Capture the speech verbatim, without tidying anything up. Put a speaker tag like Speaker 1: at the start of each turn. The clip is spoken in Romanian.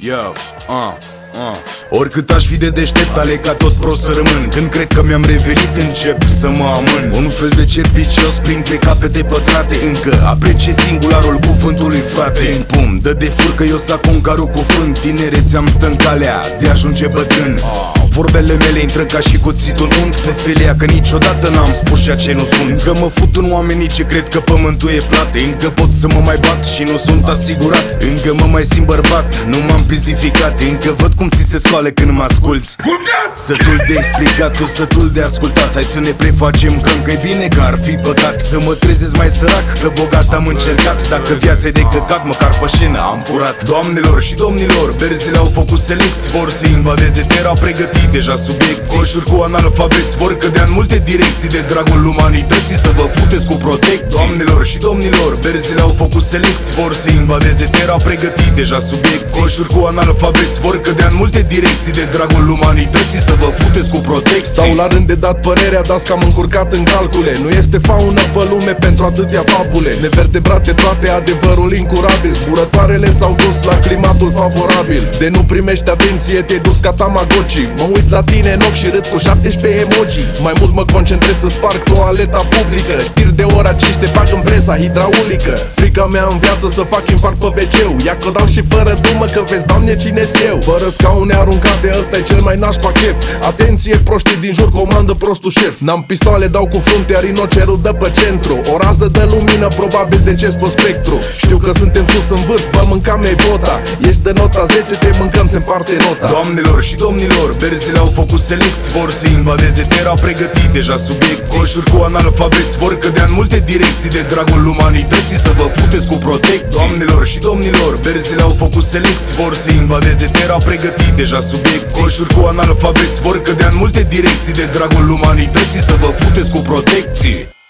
Speaker 1: Yo, uh, uh. Oricât aș fi de deștept, aleca tot prost să rămân. Când cred că mi-am revenit, încep să mă amân. Un fel de cer vicios printre capete pătrate. Încă apreciez singularul cuvântului frate. În pum, dă de furcă, eu sac un caru cu frânt. Tinerețea-mi stă în calea de ajunge bătrân. Vorbele mele intră ca și cuțitul în unt pe felia, că niciodată n-am spus ceea ce nu sunt. Încă mă fut în oamenii ce cred că pământul e plate. Încă pot să mă mai bat și nu sunt asigurat. Încă mă mai simt bărbat, nu m-am pizificat. Încă văd cum ți se scoală când mă asculți. Sătul de explicat, tu sătul de ascultat. Hai să ne prefacem că încă-i bine, că ar fi păcat să mă trezesc mai sărac, că bogat am încercat. Dacă viața e de căcat, măcar pe șină am curat. Doamnelor și domnilor, berzile au făcut selecți. Vor să invadeze terra, au pregătit deja subiecții. Coșuri cu analfabeți vor cădea în multe direcții. De dragul umanității să vă futeți cu protecții. Doamnelor și domnilor, berzile au făcut selecți. Vor să invadeze terra, au pregătit deja subiecții. Coșuri cu analfabeți vor cădea în multe direcții. De dragul umanității să vă futeți cu protecții.
Speaker 2: Stau la rând de dat părerea, dați că am încurcat în calcule. Nu este faună pe lume pentru atâtea fabule. Nevertebrate toate, adevărul incurabil. Zburătoarele s-au dus la climatul favorabil. De nu primești atenție, te-ai dus ca Tamagotchi. Mă uit la tine în ochi și râd cu șaptesprezece emoji. Mai mult mă concentrez să sparg toaleta publică. Știri de ora cinci te bag în presa hidraulică. Frica mea în viață să fac infarct pe ve ce-ul. Ia că dau și fără dumă, că vezi, Doamne, cine-s eu. Fără scaune aruncate, ăsta e cel mai nașpa chef. Atenție, proștii din jur, comandă prostul șef. N-am pistoale, dau cu fruntea, rinocerul dă pe centru. O rază de lumină, probabil decesc pe spectru. Știu că suntem sus în vârf, bă, mâncam-i bota. Ești de nota zece, te mâncăm, se împarte nota.
Speaker 1: Doamnelor și domnilor, berzile au făcut selecți. Vor să invadeze terra, au pregătit deja subiecții. Coșuri cu analfabeți vor cădea în multe direcții. De dragul umanității să vă futeți cu protecții. Doamnelor și domnilor, berzile au făcut selecți. Vor să invadeze terra, au pregătit deja subiecții. Coșuri cu analfabeți vor cădea în multe direcții. De dragul umanității să vă futeți cu protecții.